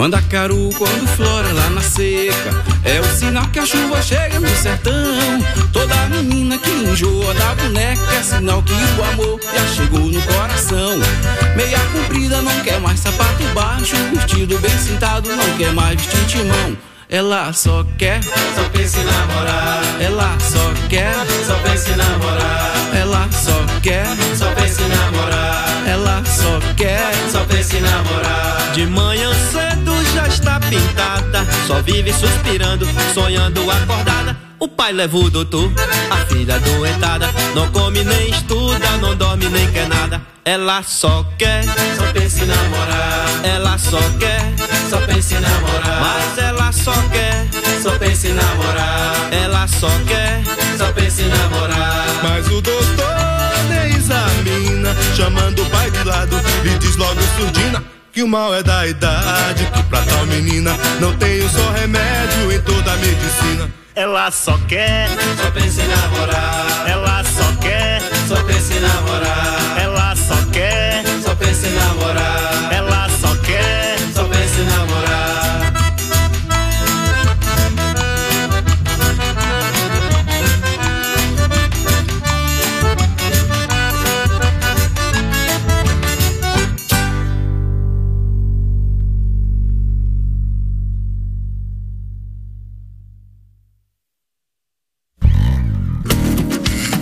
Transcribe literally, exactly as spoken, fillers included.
Mandacaru quando flora lá na seca é o sinal que a chuva chega no sertão. Toda menina que enjoa da boneca é sinal que o amor já chegou no coração. Meia comprida não quer mais sapato baixo, vestido bem sentado não quer mais vestir timão. Ela só quer, só pensa em namorar. Ela só quer, só pensa em namorar. Ela só quer, só pensa em namorar. Ela só quer, só pensa em namorar. De manhã cedo já está pintada, só vive suspirando, sonhando acordada. O pai leva o doutor, a filha doentada, não come nem estuda, não dorme nem quer nada. Ela só quer, só pensa em namorar. Ela só quer, só pensa em namorar. Mas ela só quer, só pensa em namorar. Ela só quer, só pensa em namorar. Mas o doutor nem examina, chamando o pai de lado e diz logo surdina que o mal é da idade, que pra tal menina não tem um só remédio em toda a medicina. Ela só quer, só pensa em namorar. Ela só quer, só pensa em namorar. Ela só quer, só pensa em namorar. Ela